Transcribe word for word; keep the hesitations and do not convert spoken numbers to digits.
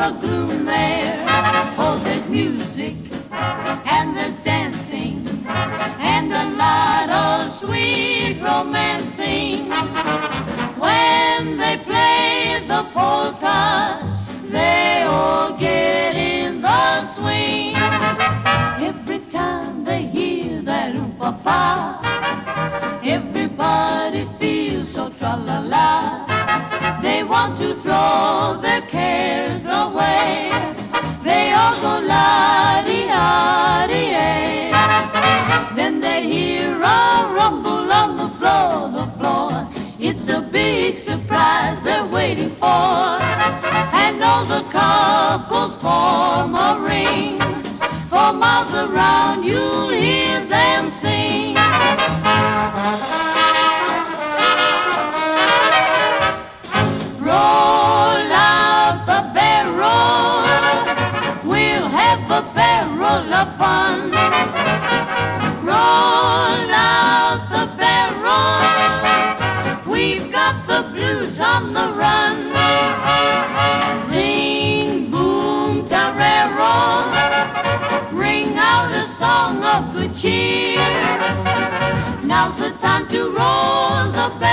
the gloom there. Oh, there's music and there's dancing and a lot of sweet romancing. When they play the polka, they all get in the swing. Every time they hear that ooh-pa-pa, everybody feels so tra-la-la. They want to throw their cares away. They all go la-dee-ah-dee-ay. Then they hear a rumble on the floor, the floor. It's a big surprise they're waiting for. And all the couples form a ring. For miles around you'll hear them sing. Roll out the barrel, we'll have a barrel of fun. Roll out the barrel, we've got the blues on the run. Sing boom tarero, ring out a song of good cheer. Now's the time to roll the barrel.